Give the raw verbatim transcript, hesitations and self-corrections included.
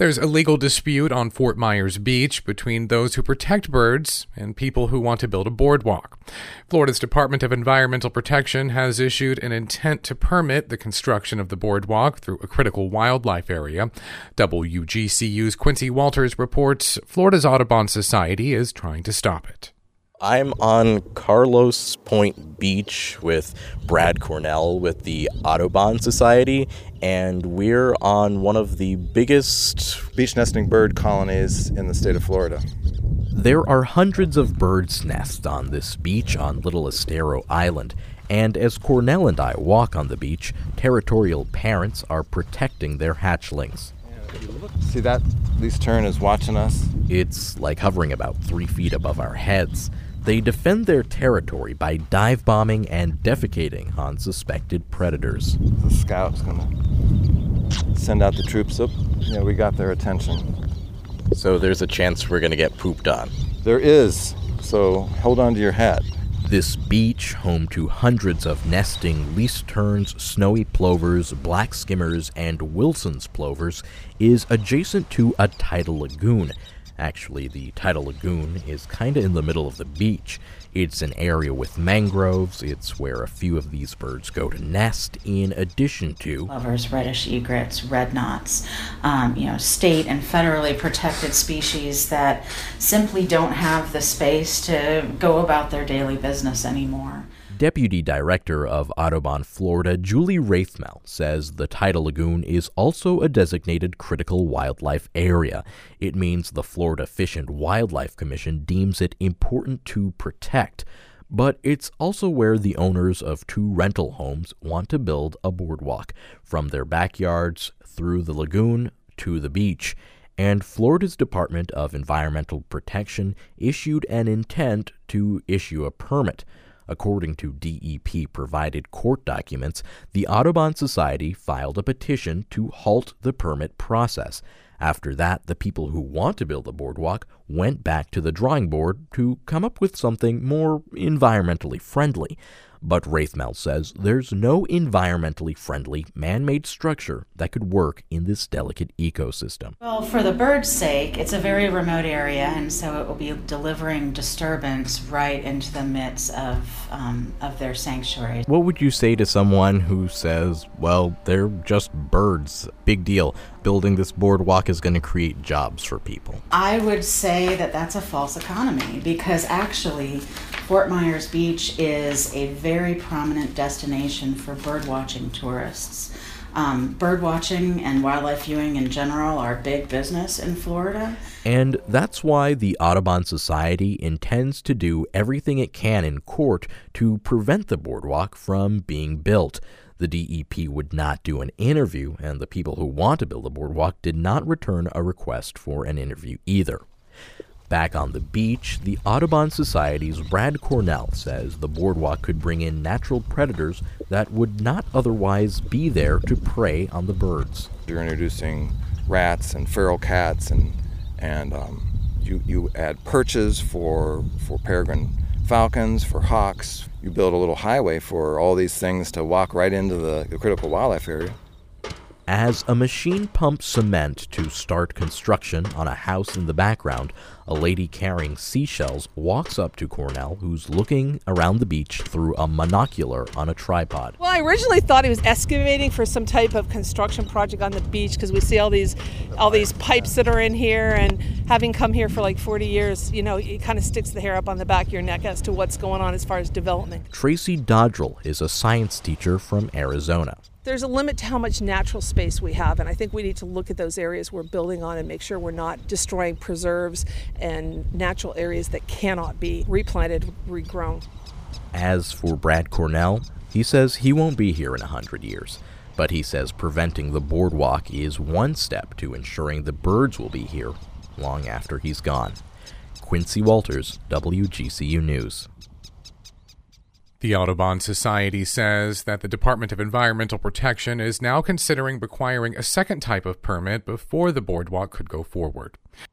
There's a legal dispute on Fort Myers Beach between those who protect birds and people who want to build a boardwalk. Florida's Department of Environmental Protection has issued an intent to permit the construction of the boardwalk through a critical wildlife area. W G C U's Quincy Walters reports Florida's Audubon Society is trying to stop it. I'm on Carlos Point Beach with Brad Cornell with the Audubon Society, and we're on one of the biggest beach nesting bird colonies in the state of Florida. There are hundreds of birds' nests on this beach on Little Estero Island, and as Cornell and I walk on the beach, territorial parents are protecting their hatchlings. See that least tern is watching us? It's like hovering about three feet above our heads. They defend their territory by dive bombing and defecating on suspected predators. The scout's gonna send out the troops up. Yeah, we got their attention. So there's a chance we're gonna get pooped on. There is, so hold on to your hat. This beach, home to hundreds of nesting least terns, snowy plovers, black skimmers, and Wilson's plovers, is adjacent to a tidal lagoon. Actually, the tidal lagoon is kind of in the middle of the beach. It's an area with mangroves. It's where a few of these birds go to nest, in addition to plovers, reddish egrets, red knots, um, you know, state and federally protected species that simply don't have the space to go about their daily business anymore. Deputy Director of Audubon Florida, Julie Raithmel, says the tidal lagoon is also a designated critical wildlife area. It means the Florida Fish and Wildlife Commission deems it important to protect. But it's also where the owners of two rental homes want to build a boardwalk, from their backyards through the lagoon to the beach. And Florida's Department of Environmental Protection issued an intent to issue a permit. According to D E P-provided court documents, the Audubon Society filed a petition to halt the permit process. After that, the people who want to build a boardwalk went back to the drawing board to come up with something more environmentally friendly. But Raithmel says there's no environmentally friendly man-made structure that could work in this delicate ecosystem. Well, for the birds' sake, it's a very remote area, and so it will be delivering disturbance right into the midst of um, of their sanctuary. What would you say to someone who says, well, they're just birds, big deal, building this boardwalk is going to create jobs for people? I would say that that's a false economy, because actually Fort Myers Beach is a very prominent destination for birdwatching tourists. Um, birdwatching and wildlife viewing in general are big business in Florida. And that's why the Audubon Society intends to do everything it can in court to prevent the boardwalk from being built. The D E P would not do an interview, and the people who want to build a boardwalk did not return a request for an interview either. Back on the beach, the Audubon Society's Brad Cornell says the boardwalk could bring in natural predators that would not otherwise be there to prey on the birds. You're introducing rats and feral cats, and and um, you you add perches for for peregrine falcons, for hawks. You build a little highway for all these things to walk right into the, the critical wildlife area. As a machine pumps cement to start construction on a house in the background, a lady carrying seashells walks up to Cornell, who's looking around the beach through a monocular on a tripod. Well, I originally thought he was excavating for some type of construction project on the beach, because we see all these all these pipes that are in here, and having come here for like forty years, you know, it kind of sticks the hair up on the back of your neck as to what's going on as far as development. Tracy Dodrell is a science teacher from Arizona. There's a limit to how much natural space we have, and I think we need to look at those areas we're building on and make sure we're not destroying preserves and natural areas that cannot be replanted, regrown. As for Brad Cornell, he says he won't be here in a hundred years, but he says preventing the boardwalk is one step to ensuring the birds will be here long after he's gone. Quincy Walters, W G C U News. The Audubon Society says that the Department of Environmental Protection is now considering requiring a second type of permit before the boardwalk could go forward.